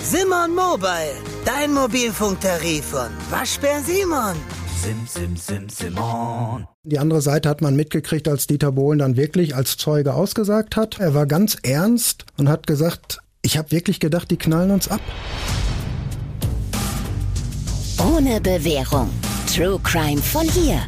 Simon Mobile, dein Mobilfunktarif von Waschbär Simon. Simon. Die andere Seite hat man mitgekriegt, als Dieter Bohlen dann wirklich als Zeuge ausgesagt hat. Er war ganz ernst und hat gesagt, ich habe wirklich gedacht, die knallen uns ab. Ohne Bewährung. True Crime von hier.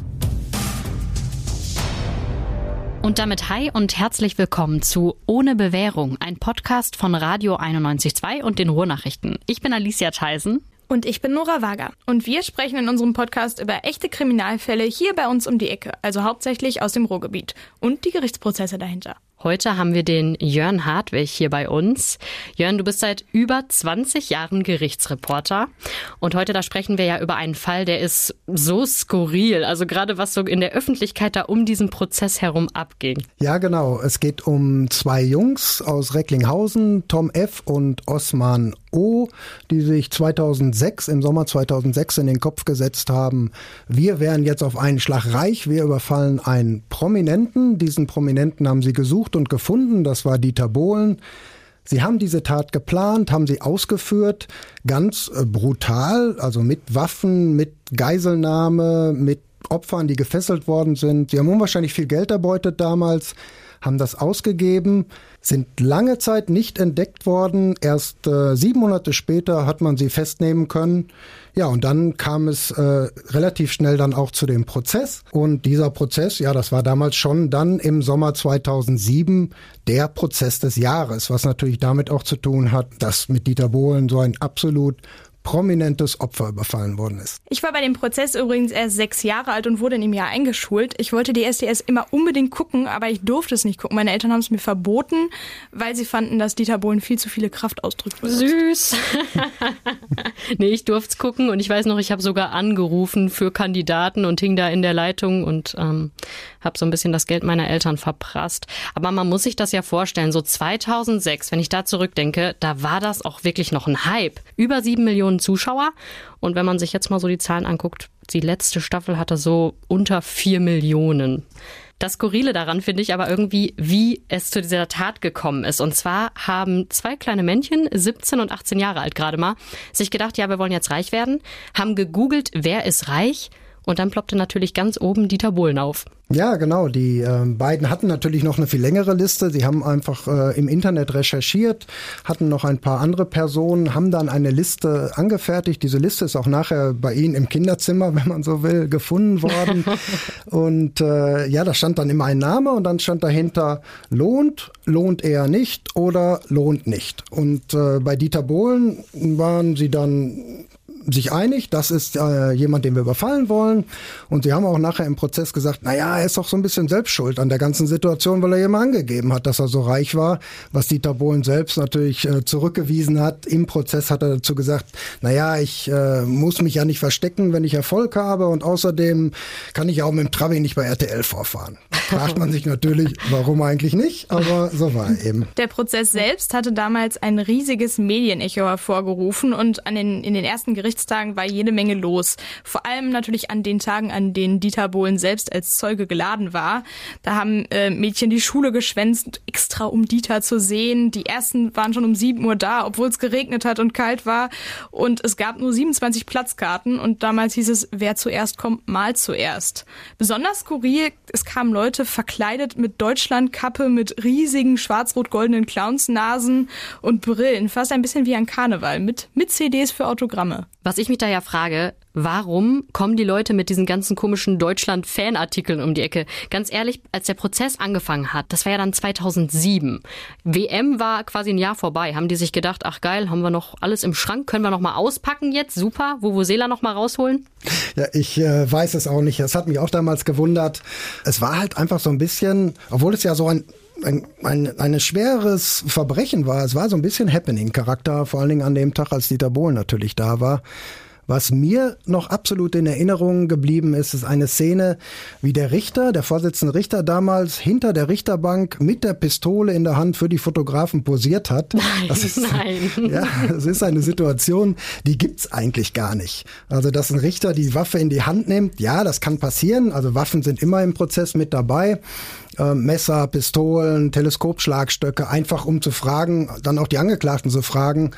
Und damit hi und herzlich willkommen zu Ohne Bewährung, ein Podcast von Radio 91.2 und den Ruhrnachrichten. Ich bin Alicia Theisen. Und ich bin Nora Wager. Und wir sprechen in unserem Podcast über echte Kriminalfälle hier bei uns um die Ecke, also hauptsächlich aus dem Ruhrgebiet und die Gerichtsprozesse dahinter. Heute haben wir den Jörn Hartwig hier bei uns. Jörn, du bist seit über 20 Jahren Gerichtsreporter. Und heute, da sprechen wir ja über einen Fall, der ist so skurril. Also gerade was so in der Öffentlichkeit da um diesen Prozess herum abging. Ja, genau. Es geht um zwei Jungs aus Recklinghausen, Tom F. und Osman O., die sich im Sommer 2006 in den Kopf gesetzt haben, wir wären jetzt auf einen Schlag reich, wir überfallen einen Prominenten. Diesen Prominenten haben sie gesucht und gefunden, das war Dieter Bohlen. Sie haben diese Tat geplant, haben sie ausgeführt, ganz brutal, also mit Waffen, mit Geiselnahme, mit Opfern, die gefesselt worden sind. Sie haben unwahrscheinlich viel Geld erbeutet damals, haben das ausgegeben, sind lange Zeit nicht entdeckt worden. Erst 7 Monate später hat man sie festnehmen können. Ja, und dann kam es relativ schnell dann auch zu dem Prozess. Und dieser Prozess, ja, das war damals schon dann im Sommer 2007 der Prozess des Jahres, was natürlich damit auch zu tun hat, dass mit Dieter Bohlen so ein absolut prominentes Opfer überfallen worden ist. Ich war bei dem Prozess übrigens erst 6 Jahre alt und wurde in dem Jahr eingeschult. Ich wollte die SDS immer unbedingt gucken, aber ich durfte es nicht gucken. Meine Eltern haben es mir verboten, weil sie fanden, dass Dieter Bohlen viel zu viele Kraftausdrücke benutzt. Süß. Nee, ich durfte es gucken und ich weiß noch, ich habe sogar angerufen für Kandidaten und hing da in der Leitung und habe so ein bisschen das Geld meiner Eltern verprasst. Aber man muss sich das ja vorstellen, so 2006, wenn ich da zurückdenke, da war das auch wirklich noch ein Hype. Über 7 Millionen Zuschauer. Und wenn man sich jetzt mal so die Zahlen anguckt, die letzte Staffel hatte so unter 4 Millionen. Das Skurrile daran finde ich aber irgendwie, wie es zu dieser Tat gekommen ist. Und zwar haben 2 kleine Männchen, 17 und 18 Jahre alt gerade mal, sich gedacht, ja, wir wollen jetzt reich werden, haben gegoogelt, wer ist reich? Und dann ploppte natürlich ganz oben Dieter Bohlen auf. Ja, genau. Die beiden hatten natürlich noch eine viel längere Liste. Sie haben einfach im Internet recherchiert, hatten noch ein paar andere Personen, haben dann eine Liste angefertigt. Diese Liste ist auch nachher bei Ihnen im Kinderzimmer, wenn man so will, gefunden worden. Und ja, da stand dann immer ein Name und dann stand dahinter lohnt eher nicht oder lohnt nicht. Und bei Dieter Bohlen waren sie dann sich einig, das ist jemand, den wir überfallen wollen. Und sie haben auch nachher im Prozess gesagt, naja, er ist doch so ein bisschen selbst schuld an der ganzen Situation, weil er ja mal angegeben hat, dass er so reich war, was Dieter Bohlen selbst natürlich zurückgewiesen hat. Im Prozess hat er dazu gesagt, naja, ich muss mich ja nicht verstecken, wenn ich Erfolg habe und außerdem kann ich ja auch mit dem Trabi nicht bei RTL vorfahren. Fragt man sich natürlich, warum eigentlich nicht, aber so war er eben. Der Prozess selbst hatte damals ein riesiges Medienecho hervorgerufen und in den ersten Gerichtstagen war jede Menge los. Vor allem natürlich an den Tagen, an denen Dieter Bohlen selbst als Zeuge geladen war. Da haben Mädchen die Schule geschwänzt, extra um Dieter zu sehen. Die ersten waren schon um 7 Uhr da, obwohl es geregnet hat und kalt war. Und es gab nur 27 Platzkarten. Und damals hieß es, wer zuerst kommt, mal zuerst. Besonders skurril, es kamen Leute verkleidet mit Deutschlandkappe, mit riesigen schwarz-rot-goldenen Clownsnasen und Brillen. Fast ein bisschen wie ein Karneval, mit CDs für Autogramme. Was ich mich da ja frage, warum kommen die Leute mit diesen ganzen komischen Deutschland-Fan-Artikeln um die Ecke? Ganz ehrlich, als der Prozess angefangen hat, das war ja dann 2007. WM war quasi ein Jahr vorbei. Haben die sich gedacht, ach geil, haben wir noch alles im Schrank, können wir noch mal auspacken jetzt? Super, Vuvuzela noch mal rausholen? Ja, ich weiß es auch nicht. Es hat mich auch damals gewundert. Es war halt einfach so ein bisschen, obwohl es ja so ein schweres Verbrechen war. Es war so ein bisschen Happening-Charakter, vor allen Dingen an dem Tag, als Dieter Bohlen natürlich da war. Was mir noch absolut in Erinnerung geblieben ist, ist eine Szene, wie der Richter, der Vorsitzende Richter damals hinter der Richterbank mit der Pistole in der Hand für die Fotografen posiert hat. Nein. Ja, das ist eine Situation, die gibt's eigentlich gar nicht. Also, dass ein Richter die Waffe in die Hand nimmt, ja, das kann passieren. Also Waffen sind immer im Prozess mit dabei. Messer, Pistolen, Teleskopschlagstöcke, einfach um zu fragen, dann auch die Angeklagten zu fragen,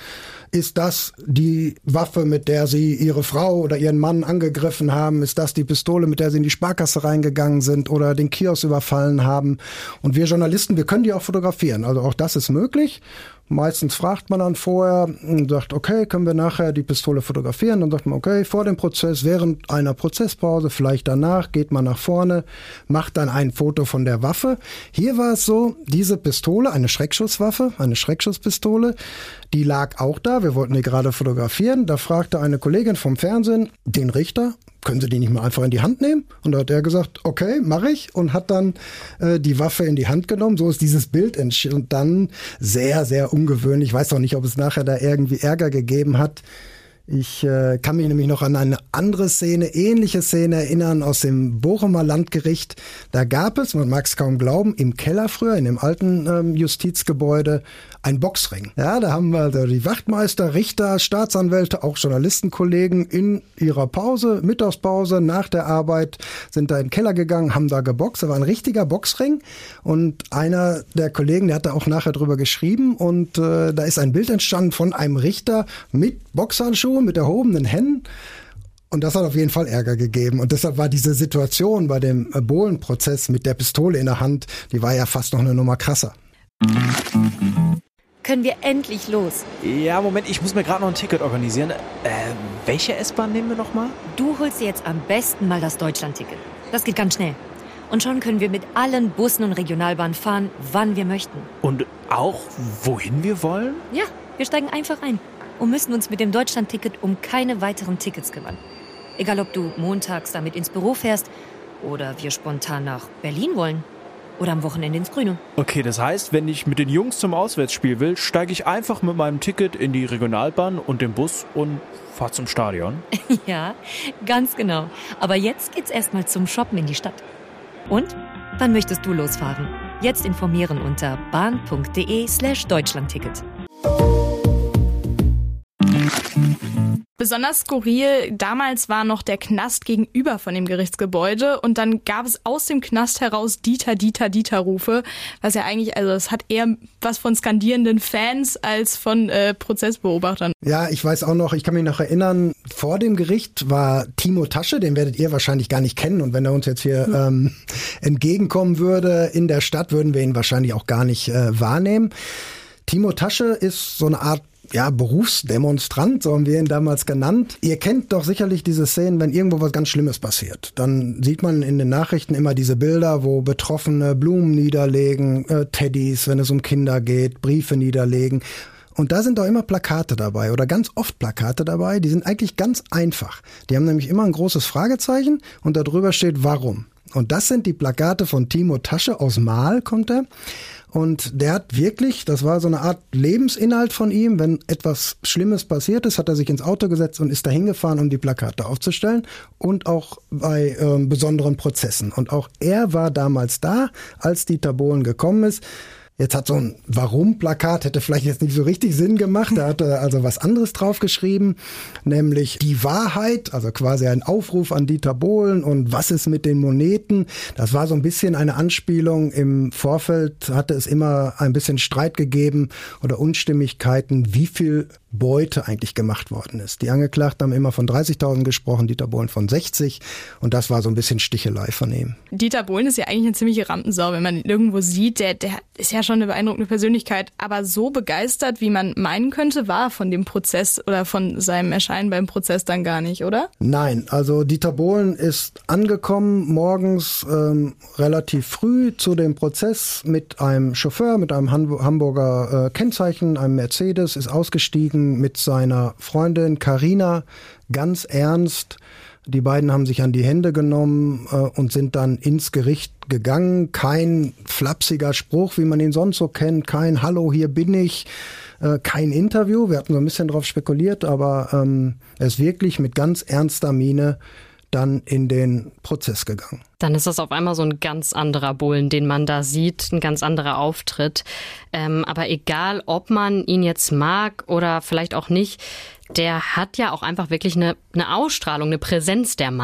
ist das die Waffe, mit der sie ihre Frau oder ihren Mann angegriffen haben? Ist das die Pistole, mit der sie in die Sparkasse reingegangen sind oder den Kiosk überfallen haben? Und wir Journalisten, wir können die auch fotografieren. Also auch das ist möglich. Meistens fragt man dann vorher und sagt, okay, können wir nachher die Pistole fotografieren? Dann sagt man, okay, vor dem Prozess, während einer Prozesspause, vielleicht danach, geht man nach vorne, macht dann ein Foto von der Waffe. Hier war es so, diese Pistole, eine Schreckschusswaffe, eine Schreckschusspistole, die lag auch da. Wir wollten die gerade fotografieren. Da fragte eine Kollegin vom Fernsehen den Richter, können Sie die nicht mal einfach in die Hand nehmen? Und da hat er gesagt, okay, mache ich, und hat dann die Waffe in die Hand genommen. So ist dieses Bild entstanden. Und dann sehr, sehr ungewöhnlich. Ich weiß auch nicht, ob es nachher da irgendwie Ärger gegeben hat. Ich kann mich nämlich noch an eine andere Szene, ähnliche Szene erinnern aus dem Bochumer Landgericht. Da gab es, man mag es kaum glauben, im Keller früher, in dem alten Justizgebäude, ein Boxring. Ja, da haben wir also die Wachtmeister, Richter, Staatsanwälte, auch Journalistenkollegen in ihrer Pause, Mittagspause, nach der Arbeit, sind da in den Keller gegangen, haben da geboxt. Da war ein richtiger Boxring und einer der Kollegen, der hat da auch nachher drüber geschrieben und da ist ein Bild entstanden von einem Richter mit Boxhandschuhen, mit erhobenen Händen. Und das hat auf jeden Fall Ärger gegeben. Und deshalb war diese Situation bei dem Bohlen-Prozess mit der Pistole in der Hand, die war ja fast noch eine Nummer krasser. Können wir endlich los? Ja, Moment, ich muss mir gerade noch ein Ticket organisieren. Welche S-Bahn nehmen wir nochmal? Du holst dir jetzt am besten mal das Deutschland-Ticket. Das geht ganz schnell. Und schon können wir mit allen Bussen und Regionalbahnen fahren, wann wir möchten. Und auch, wohin wir wollen? Ja, wir steigen einfach ein und müssen uns mit dem Deutschland-Ticket um keine weiteren Tickets kümmern. Egal, ob du montags damit ins Büro fährst oder wir spontan nach Berlin wollen oder am Wochenende ins Grüne. Okay, das heißt, wenn ich mit den Jungs zum Auswärtsspiel will, steige ich einfach mit meinem Ticket in die Regionalbahn und den Bus und fahre zum Stadion. Ja, ganz genau. Aber jetzt geht's erstmal zum Shoppen in die Stadt. Und? Wann möchtest du losfahren? Jetzt informieren unter bahn.de/Deutschlandticket. Besonders skurril, damals war noch der Knast gegenüber von dem Gerichtsgebäude und dann gab es aus dem Knast heraus Dieter-Rufe, was ja eigentlich, also es hat eher was von skandierenden Fans als von Prozessbeobachtern. Ja, ich weiß auch noch, ich kann mich noch erinnern, vor dem Gericht war Timo Tasche, den werdet ihr wahrscheinlich gar nicht kennen und wenn er uns jetzt hier entgegenkommen würde in der Stadt, würden wir ihn wahrscheinlich auch gar nicht wahrnehmen. Timo Tasche ist so eine Art Berufsdemonstrant, so haben wir ihn damals genannt. Ihr kennt doch sicherlich diese Szenen, wenn irgendwo was ganz Schlimmes passiert. Dann sieht man in den Nachrichten immer diese Bilder, wo Betroffene Blumen niederlegen, Teddys, wenn es um Kinder geht, Briefe niederlegen. Und da sind doch immer Plakate dabei oder ganz oft Plakate dabei, die sind eigentlich ganz einfach. Die haben nämlich immer ein großes Fragezeichen und darüber steht warum. Und das sind die Plakate von Timo Tasche, aus Mahl kommt er. Und der hat wirklich, das war so eine Art Lebensinhalt von ihm, wenn etwas Schlimmes passiert ist, hat er sich ins Auto gesetzt und ist dahin gefahren, um die Plakate aufzustellen und auch bei besonderen Prozessen. Und auch er war damals da, als Dieter Bohlen gekommen ist. Jetzt hat so ein Warum-Plakat, hätte vielleicht jetzt nicht so richtig Sinn gemacht. Da hat er also was anderes draufgeschrieben, nämlich die Wahrheit, also quasi ein Aufruf an Dieter Bohlen und was ist mit den Moneten. Das war so ein bisschen eine Anspielung. Im Vorfeld hatte es immer ein bisschen Streit gegeben oder Unstimmigkeiten, wie viel Beute eigentlich gemacht worden ist. Die Angeklagten haben immer von 30.000 gesprochen, Dieter Bohlen von 60 und das war so ein bisschen Stichelei von ihm. Dieter Bohlen ist ja eigentlich eine ziemliche Rampensau, wenn man ihn irgendwo sieht, der ist ja schon eine beeindruckende Persönlichkeit, aber so begeistert, wie man meinen könnte, war er von dem Prozess oder von seinem Erscheinen beim Prozess dann gar nicht, oder? Nein, also Dieter Bohlen ist angekommen morgens relativ früh zu dem Prozess mit einem Chauffeur, mit einem Hamburger Kennzeichen, einem Mercedes, ist ausgestiegen mit seiner Freundin Carina, ganz ernst. Die beiden haben sich an die Hände genommen und sind dann ins Gericht gegangen. Kein flapsiger Spruch, wie man ihn sonst so kennt. Kein Hallo, hier bin ich. Kein Interview. Wir hatten so ein bisschen drauf spekuliert, aber er ist wirklich mit ganz ernster Miene dann in den Prozess gegangen. Dann ist das auf einmal so ein ganz anderer Bohlen, den man da sieht, ein ganz anderer Auftritt. Aber egal, ob man ihn jetzt mag oder vielleicht auch nicht, der hat ja auch einfach wirklich eine Ausstrahlung, eine Präsenz, der Mann.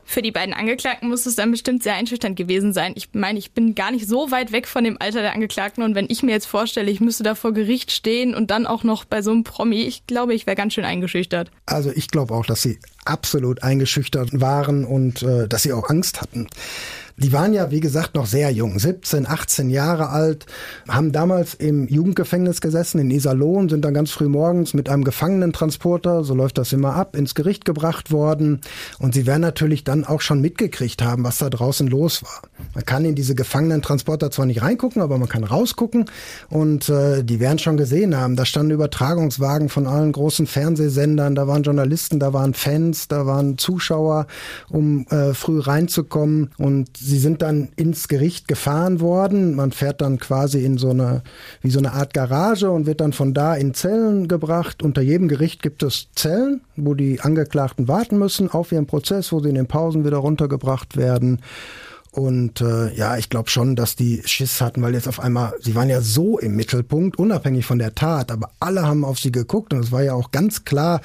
Für die beiden Angeklagten muss es dann bestimmt sehr einschüchternd gewesen sein. Ich meine, ich bin gar nicht so weit weg von dem Alter der Angeklagten und wenn ich mir jetzt vorstelle, ich müsste da vor Gericht stehen und dann auch noch bei so einem Promi, ich glaube, ich wäre ganz schön eingeschüchtert. Also ich glaube auch, dass sie absolut eingeschüchtert waren und dass sie auch Angst hatten. Die waren ja, wie gesagt, noch sehr jung, 17, 18 Jahre alt, haben damals im Jugendgefängnis gesessen in Iserlohn, sind dann ganz früh morgens mit einem Gefangenentransporter, so läuft das immer ab, ins Gericht gebracht worden. Und sie werden natürlich dann auch schon mitgekriegt haben, was da draußen los war. Man kann in diese Gefangenentransporter zwar nicht reingucken, aber man kann rausgucken. Und die werden schon gesehen haben, da standen Übertragungswagen von allen großen Fernsehsendern, da waren Journalisten, da waren Fans, da waren Zuschauer, um früh reinzukommen. Und sie sind dann ins Gericht gefahren worden. Man fährt dann quasi in so eine Art Garage und wird dann von da in Zellen gebracht. Unter jedem Gericht gibt es Zellen, wo die Angeklagten warten müssen auf ihren Prozess, wo sie in den Pausen wieder runtergebracht werden. Und ich glaube schon, dass die Schiss hatten, weil jetzt auf einmal, sie waren ja so im Mittelpunkt, unabhängig von der Tat, aber alle haben auf sie geguckt und es war ja auch ganz klar,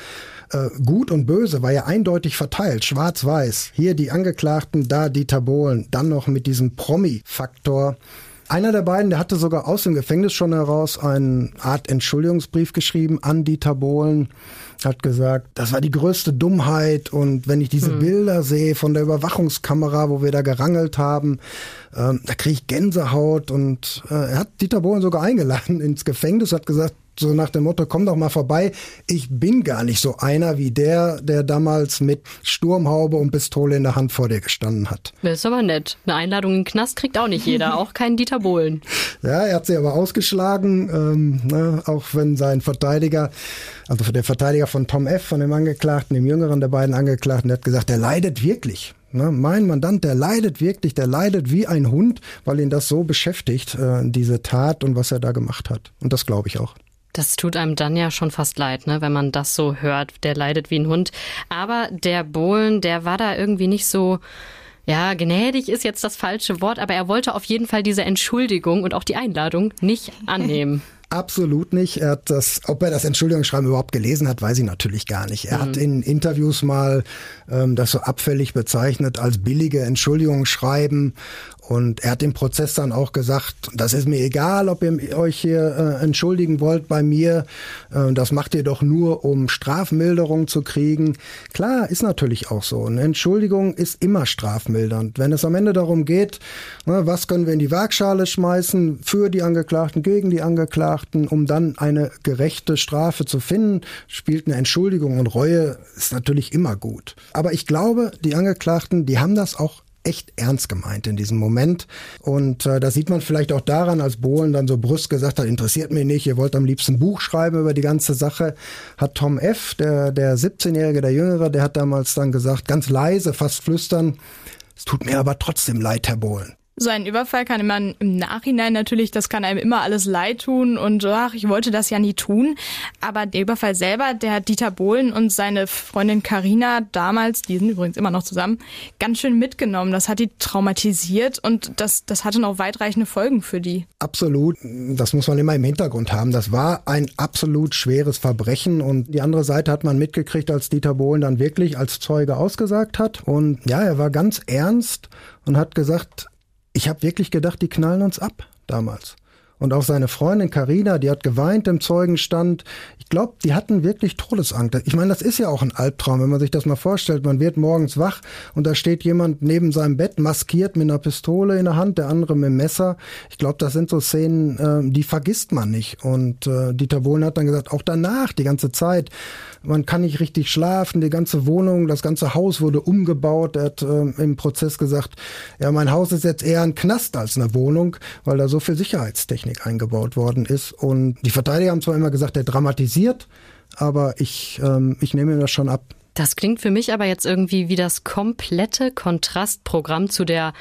Gut und Böse war ja eindeutig verteilt, schwarz-weiß. Hier die Angeklagten, da Dieter Bohlen, dann noch mit diesem Promi-Faktor. Einer der beiden, der hatte sogar aus dem Gefängnis schon heraus eine Art Entschuldigungsbrief geschrieben an Dieter Bohlen, hat gesagt, das war die größte Dummheit und wenn ich diese Bilder sehe von der Überwachungskamera, wo wir da gerangelt haben, da kriege ich Gänsehaut und er hat Dieter Bohlen sogar eingeladen ins Gefängnis, hat gesagt, so nach dem Motto, komm doch mal vorbei, ich bin gar nicht so einer wie der damals mit Sturmhaube und Pistole in der Hand vor dir gestanden hat. Das ist aber nett. Eine Einladung in den Knast kriegt auch nicht jeder, auch kein Dieter Bohlen. Ja, er hat sie aber ausgeschlagen, auch wenn sein Verteidiger, also der Verteidiger von Tom F., von dem Angeklagten, dem jüngeren der beiden Angeklagten, der hat gesagt, der leidet wirklich. Mein Mandant, der leidet wirklich, der leidet wie ein Hund, weil ihn das so beschäftigt, diese Tat und was er da gemacht hat. Und das glaube ich auch. Das tut einem dann ja schon fast leid, ne, wenn man das so hört. Der leidet wie ein Hund. Aber der Bohlen, der war da irgendwie nicht so, ja, gnädig ist jetzt das falsche Wort, aber er wollte auf jeden Fall diese Entschuldigung und auch die Einladung nicht annehmen. Absolut nicht. Ob er das Entschuldigungsschreiben überhaupt gelesen hat, weiß ich natürlich gar nicht. Er hat in Interviews mal das so abfällig bezeichnet als billige Entschuldigungsschreiben. Und er hat im Prozess dann auch gesagt, das ist mir egal, ob ihr euch hier entschuldigen wollt bei mir. Das macht ihr doch nur, um Strafmilderung zu kriegen. Klar, ist natürlich auch so. Eine Entschuldigung ist immer strafmildernd. Wenn es am Ende darum geht, was können wir in die Waagschale schmeißen, für die Angeklagten, gegen die Angeklagten, um dann eine gerechte Strafe zu finden, spielt eine Entschuldigung und Reue ist natürlich immer gut. Aber ich glaube, die Angeklagten, die haben das auch echt ernst gemeint in diesem Moment. Und das sieht man vielleicht auch daran, als Bohlen dann so brüsk gesagt hat, interessiert mich nicht, ihr wollt am liebsten ein Buch schreiben über die ganze Sache, hat Tom F., der 17-Jährige, der Jüngere, der hat damals dann gesagt, ganz leise, fast flüstern, es tut mir aber trotzdem leid, Herr Bohlen. So ein Überfall kann man im Nachhinein natürlich, das kann einem immer alles leid tun und ach, ich wollte das ja nie tun. Aber der Überfall selber, der hat Dieter Bohlen und seine Freundin Carina damals, die sind übrigens immer noch zusammen, ganz schön mitgenommen. Das hat die traumatisiert und das hatte noch weitreichende Folgen für die. Absolut, das muss man immer im Hintergrund haben. Das war ein absolut schweres Verbrechen und die andere Seite hat man mitgekriegt, als Dieter Bohlen dann wirklich als Zeuge ausgesagt hat. Und ja, er war ganz ernst und hat gesagt, ich habe wirklich gedacht, die knallen uns ab damals. Und auch seine Freundin Carina, die hat geweint im Zeugenstand. Ich glaube, die hatten wirklich Todesangst. Ich meine, das ist ja auch ein Albtraum, wenn man sich das mal vorstellt. Man wird morgens wach und da steht jemand neben seinem Bett, maskiert mit einer Pistole in der Hand, der andere mit dem Messer. Ich glaube, das sind so Szenen, die vergisst man nicht. Und Dieter Bohlen hat dann gesagt, auch danach, die ganze Zeit, man kann nicht richtig schlafen, die ganze Wohnung, das ganze Haus wurde umgebaut. Er hat im Prozess gesagt, ja, mein Haus ist jetzt eher ein Knast als eine Wohnung, weil da so viel Sicherheitstechnik eingebaut worden ist. Und die Verteidiger haben zwar immer gesagt, er dramatisiert, aber ich nehme ihm das schon ab. Das klingt für mich aber jetzt irgendwie wie das komplette Kontrastprogramm zu der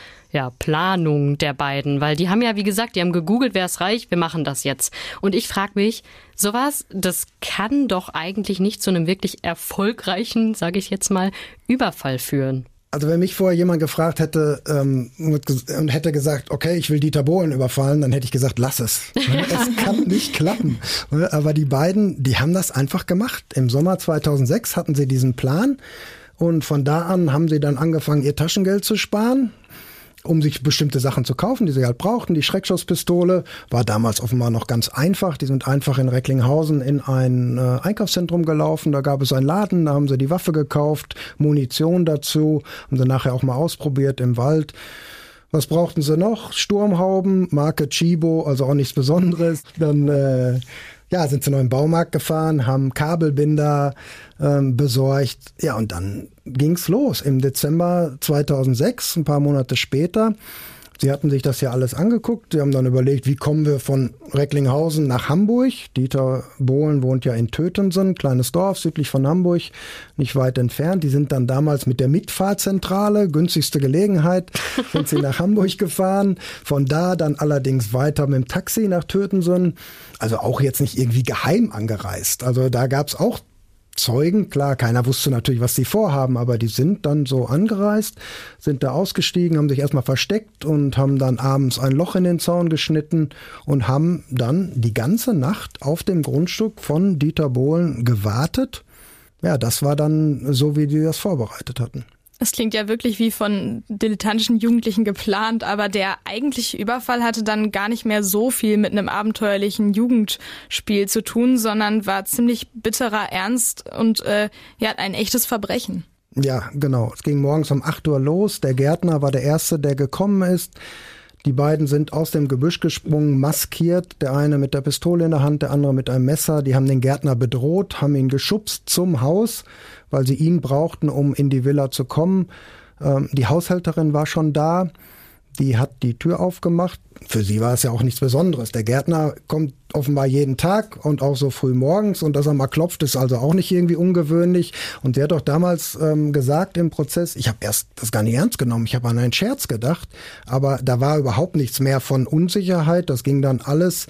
Planung der beiden. Weil die haben ja, wie gesagt, die haben gegoogelt, wer ist reich, wir machen das jetzt. Und ich frage mich, sowas, das kann doch eigentlich nicht zu einem wirklich erfolgreichen, sage ich jetzt mal, Überfall führen. Also wenn mich vorher jemand gefragt hätte und hätte gesagt, okay, ich will Dieter Bohlen überfallen, dann hätte ich gesagt, lass es. Es kann nicht klappen. Aber die beiden, die haben das einfach gemacht. Im Sommer 2006 hatten sie diesen Plan Und von da an haben sie dann angefangen, ihr Taschengeld zu sparen, um sich bestimmte Sachen zu kaufen, die sie halt brauchten. Die Schreckschusspistole war damals offenbar noch ganz einfach. Die sind einfach in Recklinghausen in ein Einkaufszentrum gelaufen. Da gab es einen Laden, da haben sie die Waffe gekauft, Munition dazu, haben sie nachher auch mal ausprobiert im Wald. Was brauchten sie noch? Sturmhauben, Marke Chibo, also auch nichts Besonderes. Dann sind sie noch im Baumarkt gefahren, haben Kabelbinder besorgt. Ja, und dann ging's los im Dezember 2006, ein paar Monate später. Sie hatten sich das ja alles angeguckt. Sie haben dann überlegt, wie kommen wir von Recklinghausen nach Hamburg. Dieter Bohlen wohnt ja in Tötensen, kleines Dorf südlich von Hamburg, nicht weit entfernt. Die sind dann damals mit der Mitfahrzentrale, günstigste Gelegenheit, sind sie nach Hamburg gefahren. Von da dann allerdings weiter mit dem Taxi nach Tötensen. Also auch jetzt nicht irgendwie geheim angereist. Also da gab's auch Zeugen, klar, keiner wusste natürlich, was die vorhaben, aber die sind dann so angereist, sind da ausgestiegen, haben sich erstmal versteckt und haben dann abends ein Loch in den Zaun geschnitten und haben dann die ganze Nacht auf dem Grundstück von Dieter Bohlen gewartet. Ja, das war dann so, wie die das vorbereitet hatten. Das klingt ja wirklich wie von dilettantischen Jugendlichen geplant, aber der eigentliche Überfall hatte dann gar nicht mehr so viel mit einem abenteuerlichen Jugendspiel zu tun, sondern war ziemlich bitterer Ernst und ein echtes Verbrechen. Ja, genau. Es ging morgens um 8 Uhr los. Der Gärtner war der Erste, der gekommen ist. Die beiden sind aus dem Gebüsch gesprungen, maskiert. Der eine mit der Pistole in der Hand, der andere mit einem Messer. Die haben den Gärtner bedroht, haben ihn geschubst zum Haus, weil sie ihn brauchten, um in die Villa zu kommen. Die Haushälterin war schon da. Die hat die Tür aufgemacht. Für sie war es ja auch nichts Besonderes. Der Gärtner kommt offenbar jeden Tag und auch so früh morgens. Und dass er mal klopft, ist also auch nicht irgendwie ungewöhnlich. Und sie hat auch damals gesagt im Prozess, ich habe erst das gar nicht ernst genommen. Ich habe an einen Scherz gedacht. Aber da war überhaupt nichts mehr von Unsicherheit. Das ging dann alles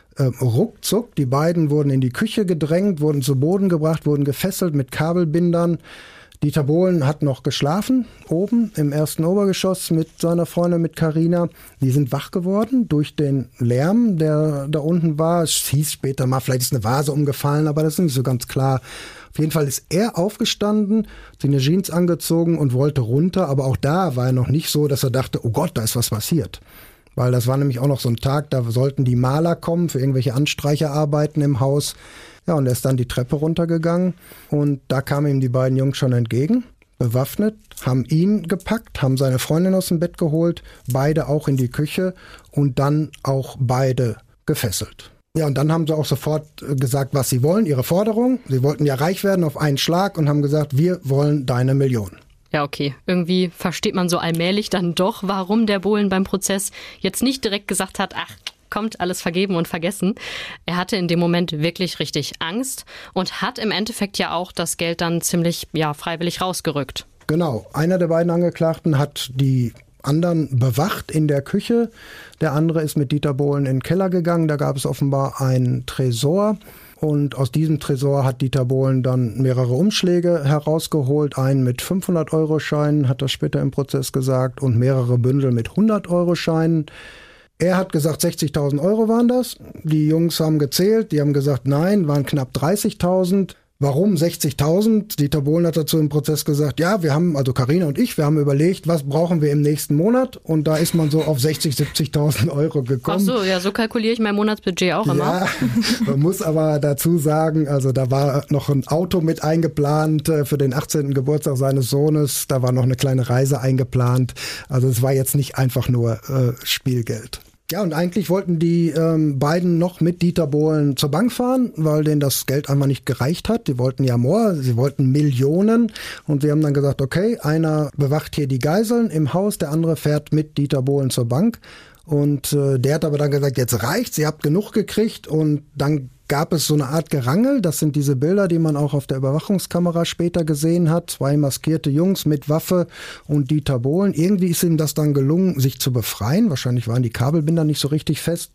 ruckzuck. Die beiden wurden in die Küche gedrängt, wurden zu Boden gebracht, wurden gefesselt mit Kabelbindern. Dieter Bohlen hat noch geschlafen, oben im ersten Obergeschoss mit seiner Freundin, mit Carina. Die sind wach geworden durch den Lärm, der da unten war. Es hieß später mal, vielleicht ist eine Vase umgefallen, aber das ist nicht so ganz klar. Auf jeden Fall ist er aufgestanden, hat sich eine Jeans angezogen und wollte runter. Aber auch da war er noch nicht so, dass er dachte, oh Gott, da ist was passiert. Weil das war nämlich auch noch so ein Tag, da sollten die Maler kommen für irgendwelche Anstreicherarbeiten im Haus. Ja, und er ist dann die Treppe runtergegangen und da kamen ihm die beiden Jungs schon entgegen, bewaffnet, haben ihn gepackt, haben seine Freundin aus dem Bett geholt, beide auch in die Küche und dann auch beide gefesselt. Ja, und dann haben sie auch sofort gesagt, was sie wollen, ihre Forderung. Sie wollten ja reich werden auf einen Schlag und haben gesagt, wir wollen deine Million. Ja, okay. Irgendwie versteht man so allmählich dann doch, warum der Bohlen beim Prozess jetzt nicht direkt gesagt hat, ach, kommt, alles vergeben und vergessen. Er hatte in dem Moment wirklich richtig Angst und hat im Endeffekt ja auch das Geld dann ziemlich freiwillig rausgerückt. Genau. Einer der beiden Angeklagten hat die anderen bewacht in der Küche. Der andere ist mit Dieter Bohlen in den Keller gegangen. Da gab es offenbar einen Tresor. Und aus diesem Tresor hat Dieter Bohlen dann mehrere Umschläge herausgeholt. Einen mit 500-Euro-Scheinen, hat er später im Prozess gesagt, und mehrere Bündel mit 100-Euro-Scheinen. Er hat gesagt, 60.000 Euro waren das. Die Jungs haben gezählt, die haben gesagt, nein, waren knapp 30.000. Warum 60.000? Dieter Bohlen hat dazu im Prozess gesagt, ja, wir haben, also Carina und ich, wir haben überlegt, was brauchen wir im nächsten Monat? Und da ist man so auf 60.000, 70.000 Euro gekommen. Ach so, ja, so kalkuliere ich mein Monatsbudget auch immer. Ja, man muss aber dazu sagen, also da war noch ein Auto mit eingeplant für den 18. Geburtstag seines Sohnes. Da war noch eine kleine Reise eingeplant. Also es war jetzt nicht einfach nur Spielgeld. Ja, und eigentlich wollten die beiden noch mit Dieter Bohlen zur Bank fahren, weil denen das Geld einfach nicht gereicht hat. Die wollten ja more, sie wollten Millionen. Und sie haben dann gesagt, okay, einer bewacht hier die Geiseln im Haus, der andere fährt mit Dieter Bohlen zur Bank. Und der hat aber dann gesagt, jetzt reicht's, ihr habt genug gekriegt. Und dann gab es so eine Art Gerangel. Das sind diese Bilder, die man auch auf der Überwachungskamera später gesehen hat. 2 maskierte Jungs mit Waffe und Dieter Bohlen. Irgendwie ist ihm das dann gelungen, sich zu befreien. Wahrscheinlich waren die Kabelbinder nicht so richtig fest.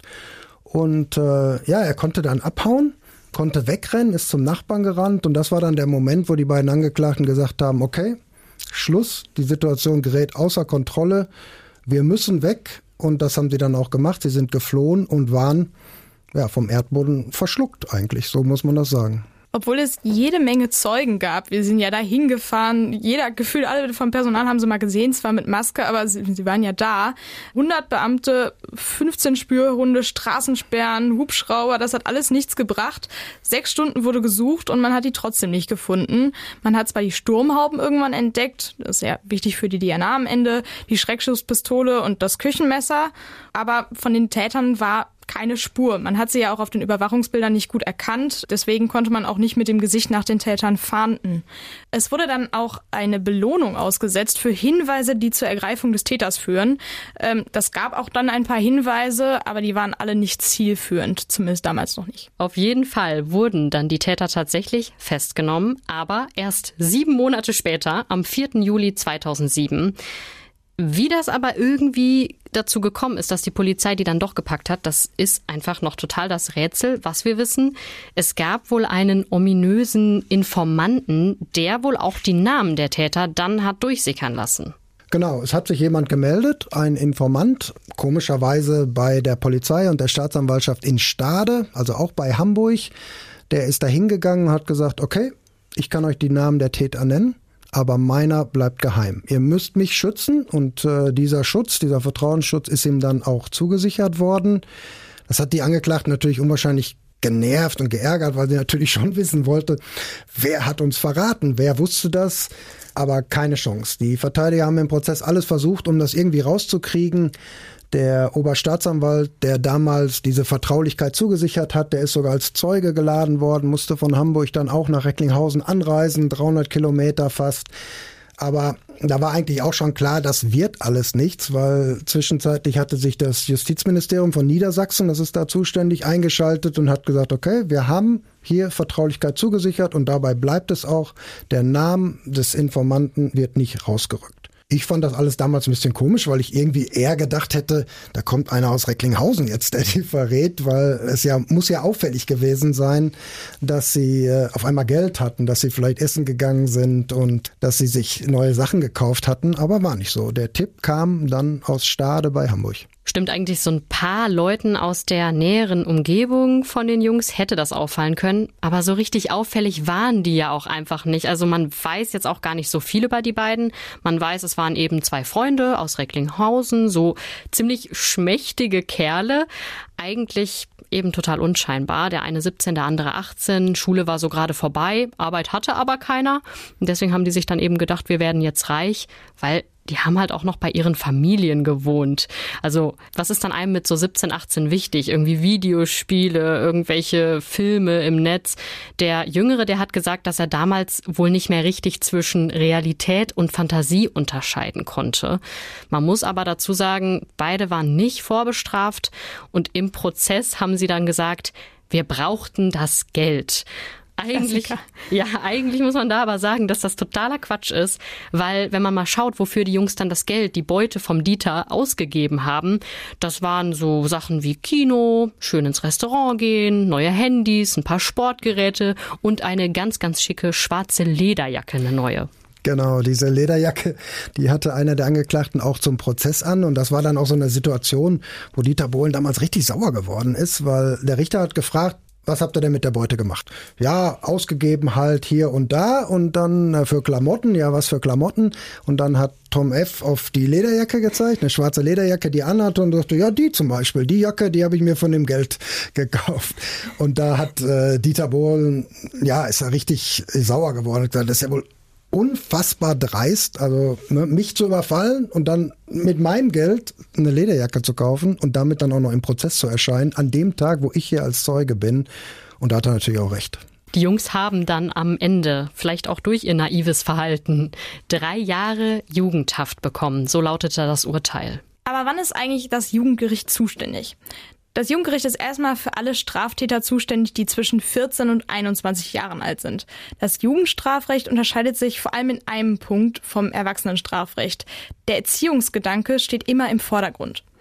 Und er konnte dann abhauen, konnte wegrennen, ist zum Nachbarn gerannt. Und das war dann der Moment, wo die beiden Angeklagten gesagt haben, okay, Schluss, die Situation gerät außer Kontrolle. Wir müssen weg. Und das haben sie dann auch gemacht. Sie sind geflohen und waren vom Erdboden verschluckt eigentlich, so muss man das sagen. Obwohl es jede Menge Zeugen gab. Wir sind ja da hingefahren. Gefühlt alle vom Personal haben sie mal gesehen, zwar mit Maske, aber sie waren ja da. 100 Beamte, 15 Spürhunde, Straßensperren, Hubschrauber, das hat alles nichts gebracht. 6 Stunden wurde gesucht und man hat die trotzdem nicht gefunden. Man hat zwar die Sturmhauben irgendwann entdeckt, das ist ja wichtig für die DNA am Ende, die Schreckschusspistole und das Küchenmesser, aber von den Tätern war keine Spur. Man hat sie ja auch auf den Überwachungsbildern nicht gut erkannt, deswegen konnte man auch nicht mit dem Gesicht nach den Tätern fahnden. Es wurde dann auch eine Belohnung ausgesetzt für Hinweise, die zur Ergreifung des Täters führen. Das gab auch dann ein paar Hinweise, aber die waren alle nicht zielführend, zumindest damals noch nicht. Auf jeden Fall wurden dann die Täter tatsächlich festgenommen, aber erst 7 Monate später, am 4. Juli 2007. Wie das aber irgendwie dazu gekommen ist, dass die Polizei die dann doch gepackt hat, das ist einfach noch total das Rätsel. Was wir wissen, es gab wohl einen ominösen Informanten, der wohl auch die Namen der Täter dann hat durchsickern lassen. Genau, es hat sich jemand gemeldet, ein Informant, komischerweise bei der Polizei und der Staatsanwaltschaft in Stade, also auch bei Hamburg. Der ist da hingegangen und hat gesagt, okay, ich kann euch die Namen der Täter nennen, aber meiner bleibt geheim. Ihr müsst mich schützen und dieser Vertrauensschutz ist ihm dann auch zugesichert worden. Das hat die Angeklagten natürlich unwahrscheinlich genervt und geärgert, weil sie natürlich schon wissen wollte, wer hat uns verraten, wer wusste das, aber keine Chance. Die Verteidiger haben im Prozess alles versucht, um das irgendwie rauszukriegen. Der Oberstaatsanwalt, der damals diese Vertraulichkeit zugesichert hat, der ist sogar als Zeuge geladen worden, musste von Hamburg dann auch nach Recklinghausen anreisen, 300 Kilometer fast. Aber da war eigentlich auch schon klar, das wird alles nichts, weil zwischenzeitlich hatte sich das Justizministerium von Niedersachsen, das ist da zuständig, eingeschaltet und hat gesagt, okay, wir haben hier Vertraulichkeit zugesichert und dabei bleibt es auch. Der Name des Informanten wird nicht rausgerückt. Ich fand das alles damals ein bisschen komisch, weil ich irgendwie eher gedacht hätte, da kommt einer aus Recklinghausen jetzt, der die verrät, weil es muss ja auffällig gewesen sein, dass sie auf einmal Geld hatten, dass sie vielleicht essen gegangen sind und dass sie sich neue Sachen gekauft hatten, aber war nicht so. Der Tipp kam dann aus Stade bei Hamburg. Stimmt eigentlich, so ein paar Leuten aus der näheren Umgebung von den Jungs hätte das auffallen können, aber so richtig auffällig waren die ja auch einfach nicht. Also man weiß jetzt auch gar nicht so viel über die beiden. Man weiß, es waren eben 2 Freunde aus Recklinghausen, so ziemlich schmächtige Kerle, eigentlich eben total unscheinbar. Der eine 17, der andere 18, Schule war so gerade vorbei, Arbeit hatte aber keiner. Und deswegen haben die sich dann eben gedacht, wir werden jetzt reich, weil die haben halt auch noch bei ihren Familien gewohnt. Also was ist dann einem mit so 17, 18 wichtig? Irgendwie Videospiele, irgendwelche Filme im Netz. Der Jüngere, der hat gesagt, dass er damals wohl nicht mehr richtig zwischen Realität und Fantasie unterscheiden konnte. Man muss aber dazu sagen, beide waren nicht vorbestraft und im Prozess haben sie dann gesagt, wir brauchten das Geld. Eigentlich muss man da aber sagen, dass das totaler Quatsch ist, weil wenn man mal schaut, wofür die Jungs dann das Geld, die Beute vom Dieter ausgegeben haben, das waren so Sachen wie Kino, schön ins Restaurant gehen, neue Handys, ein paar Sportgeräte und eine ganz, ganz schicke schwarze Lederjacke, eine neue. Genau, diese Lederjacke, die hatte einer der Angeklagten auch zum Prozess an und das war dann auch so eine Situation, wo Dieter Bohlen damals richtig sauer geworden ist, weil der Richter hat gefragt, was habt ihr denn mit der Beute gemacht? Ja, ausgegeben halt hier und da und dann für Klamotten, ja, was für Klamotten? Und dann hat Tom F. auf die Lederjacke gezeigt, eine schwarze Lederjacke, die anhatte und sagte, ja, die zum Beispiel, die Jacke, die habe ich mir von dem Geld gekauft. Und da hat Dieter Bohlen, ist er richtig sauer geworden. Das ist ja wohl unfassbar dreist, also mich zu überfallen und dann mit meinem Geld eine Lederjacke zu kaufen und damit dann auch noch im Prozess zu erscheinen, an dem Tag, wo ich hier als Zeuge bin. Und da hat er natürlich auch recht. Die Jungs haben dann am Ende, vielleicht auch durch ihr naives Verhalten, 3 Jahre Jugendhaft bekommen. So lautete das Urteil. Aber wann ist eigentlich das Jugendgericht zuständig? Das Jugendgericht ist erstmal für alle Straftäter zuständig, die zwischen 14 und 21 Jahren alt sind. Das Jugendstrafrecht unterscheidet sich vor allem in einem Punkt vom Erwachsenenstrafrecht. Der Erziehungsgedanke steht immer im Vordergrund.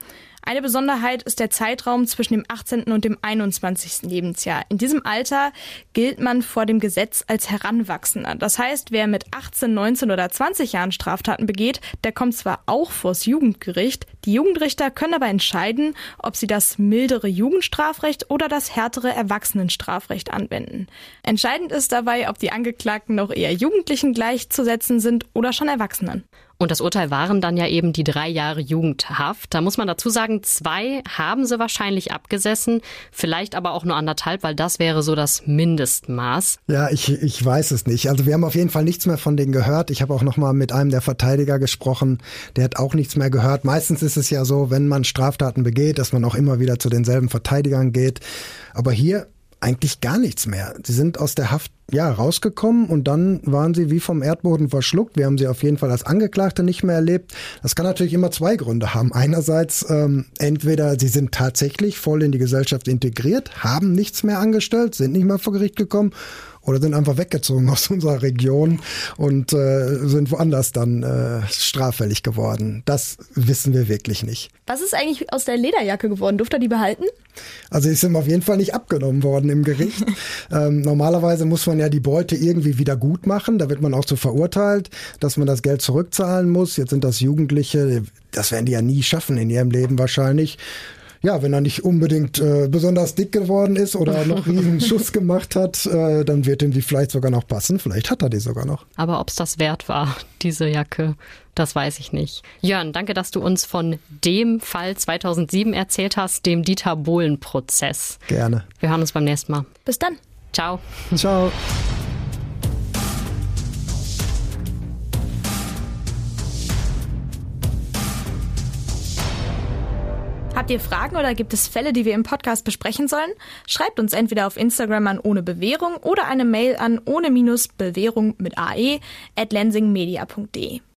Eine Besonderheit ist der Zeitraum zwischen dem 18. und dem 21. Lebensjahr. In diesem Alter gilt man vor dem Gesetz als Heranwachsender. Das heißt, wer mit 18, 19 oder 20 Jahren Straftaten begeht, der kommt zwar auch vors Jugendgericht. Die Jugendrichter können aber entscheiden, ob sie das mildere Jugendstrafrecht oder das härtere Erwachsenenstrafrecht anwenden. Entscheidend ist dabei, ob die Angeklagten noch eher Jugendlichen gleichzusetzen sind oder schon Erwachsenen. Und das Urteil waren dann ja eben die 3 Jahre Jugendhaft. Da muss man dazu sagen, 2 haben sie wahrscheinlich abgesessen, vielleicht aber auch nur 1,5, weil das wäre so das Mindestmaß. Ja, ich weiß es nicht. Also wir haben auf jeden Fall nichts mehr von denen gehört. Ich habe auch noch mal mit einem der Verteidiger gesprochen, der hat auch nichts mehr gehört. Meistens ist es ja so, wenn man Straftaten begeht, dass man auch immer wieder zu denselben Verteidigern geht. Aber hier eigentlich gar nichts mehr. Sie sind aus der Haft rausgekommen und dann waren sie wie vom Erdboden verschluckt. Wir haben sie auf jeden Fall als Angeklagte nicht mehr erlebt. Das kann natürlich immer 2 Gründe haben. Einerseits entweder sie sind tatsächlich voll in die Gesellschaft integriert, haben nichts mehr angestellt, sind nicht mehr vor Gericht gekommen oder sind einfach weggezogen aus unserer Region und sind woanders dann straffällig geworden. Das wissen wir wirklich nicht. Was ist eigentlich aus der Lederjacke geworden? Durfte er die behalten? Also ist ihm auf jeden Fall nicht abgenommen worden im Gericht. Normalerweise muss man ja die Beute irgendwie wieder gut machen. Da wird man auch so verurteilt, dass man das Geld zurückzahlen muss. Jetzt sind das Jugendliche, das werden die ja nie schaffen in ihrem Leben wahrscheinlich. Ja, wenn er nicht unbedingt besonders dick geworden ist oder noch einen riesen Schuss gemacht hat, dann wird ihm die vielleicht sogar noch passen. Vielleicht hat er die sogar noch. Aber ob es das wert war, diese Jacke, das weiß ich nicht. Jörn, danke, dass du uns von dem Fall 2007 erzählt hast, dem Dieter-Bohlen-Prozess. Gerne. Wir hören uns beim nächsten Mal. Bis dann. Ciao. Ciao. Habt ihr Fragen oder gibt es Fälle, die wir im Podcast besprechen sollen? Schreibt uns entweder auf Instagram an ohne-Bewährung oder eine Mail an ohne-bewährung mit ae@lensingmedia.de.